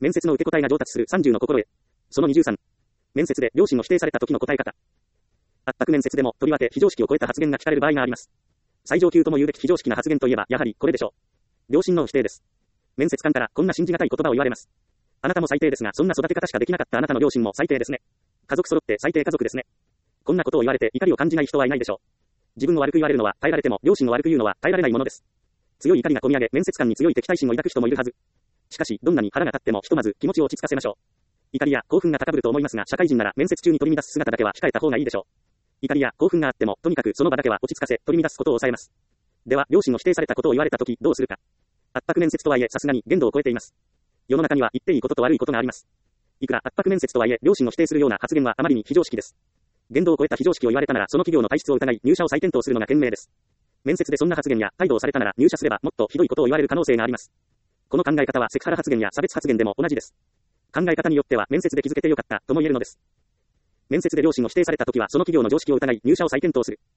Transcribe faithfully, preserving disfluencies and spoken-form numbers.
面接の受け答えが上達するさんじゅうの心得。そのにじゅうさん。面接で両親を否定された時の答え方。圧迫面接でも、とりわけ非常識を超えた発言が聞かれる場合があります。最上級とも言うべき非常識な発言といえば、やはりこれでしょう。両親の否定です。面接官からこんな信じがたい言葉を言われます。あなたも最低ですが、そんな育て方しかできなかったあなたの両親も最低ですね。家族揃って最低家族ですね。こんなことを言われて怒りを感じない人はいないでしょう。自分を悪く言われるのは耐えられても、両親を悪く言うのは耐えられないものです。強い怒りが込み上げ、面接官に強い敵対心を抱く人もいるはず。しかし、どんなに腹が立ってもひとまず気持ちを落ち着かせましょう。怒りや興奮が高ぶると思いますが、社会人なら面接中に取り乱す姿だけは控えた方がいいでしょう。怒りや興奮があっても、とにかくその場だけは落ち着かせ、取り乱すことを抑えます。では、両親を否定されたことを言われたとき、どうするか。圧迫面接とはいえ、さすがに限度を超えています。世の中には言っていいことと悪いことがあります。いくら圧迫面接とはいえ、両親を否定するような発言はあまりに非常識です。限度を超えた非常識を言われたなら、その企業の体質を疑い、入社を再検討するのが賢明です。面接でそんな発言や態度をされたなら、入社すればもっとひどいことを言われる可能性があります。この考え方はセクハラ発言や差別発言でも同じです。考え方によっては面接で気づけてよかったとも言えるのです。面接で両親を否定されたときは、その企業の常識を疑い、入社を再検討する。